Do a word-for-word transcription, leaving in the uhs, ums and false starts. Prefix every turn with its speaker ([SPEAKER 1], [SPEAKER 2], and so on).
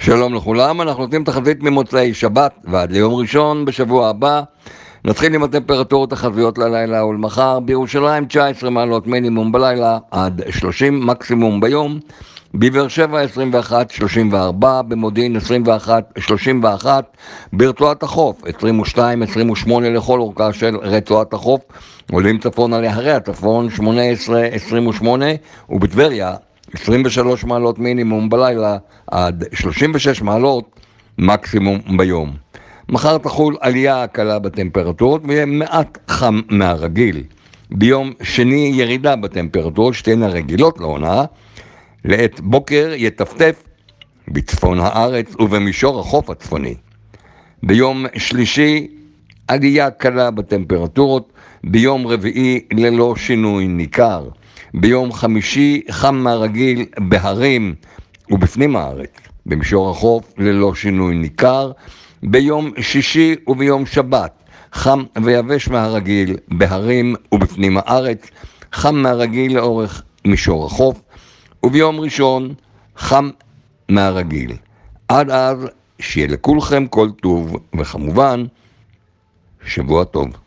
[SPEAKER 1] שלום לכולם, אנחנו נותנים תחזית ממוצאי שבת ועד ליום ראשון בשבוע הבא. נתחיל עם הטמפרטורות תחזיות ללילה ולמחר. בירושלים תשע עשרה מעלות מינימום בלילה עד שלושים מקסימום ביום. בבאר שבע עשרים ואחת שלושים וארבע, במודיעין עשרים ואחת שלושים ואחת, ברצועת החוף עשרים ושתיים עשרים ושמונה לכל אורכה של רצועת החוף. עולים צפון על יערי הצפון שמונה עשרה עשרים ושמונה, ובטבריה עשרים ושלוש מעלות מינימום בלילה עד שלושים ושש מעלות מקסימום ביום. מחר תחול עלייה קלה בטמפרטורות ויהיה מעט חם מהרגיל. ביום שני ירידה בטמפרטורות, שתהיינה רגילות לעונה. לעת בוקר יטפטף בצפון הארץ ובמישור החוף הצפוני. ביום שלישי עלייה קלה בטמפרטורות, ביום רביעי ללא שינוי ניכר. ביום חמישי חם מהרגיל בהרים ובפנים הארץ, במישור החוף ללא שינוי ניכר. ביום שישי וביום שבת חם ויבש מהרגיל בהרים ובפנים הארץ, חם מהרגיל לאורך מישור החוף. וביום ראשון חם מהרגיל. עד אז שיהיה לכולכם כל טוב, וכמובן שבוע טוב.